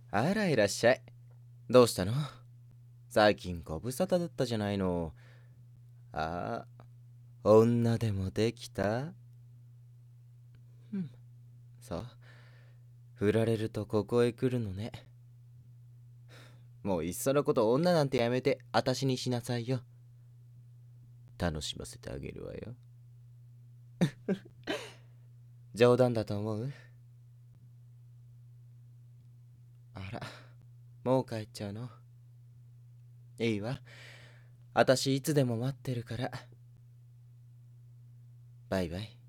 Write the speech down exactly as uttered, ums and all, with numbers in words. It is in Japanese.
あら、いらっしゃい。どうしたの？最近ご無沙汰だったじゃないの。ああ、女でもできた？うん、そう。振られるとここへ来るのね。もういっそのこと女なんてやめて、あたしにしなさいよ。楽しませてあげるわよ。冗談だと思う？あら、もう帰っちゃうの？いいわ。あたしいつでも待ってるから。バイバイ。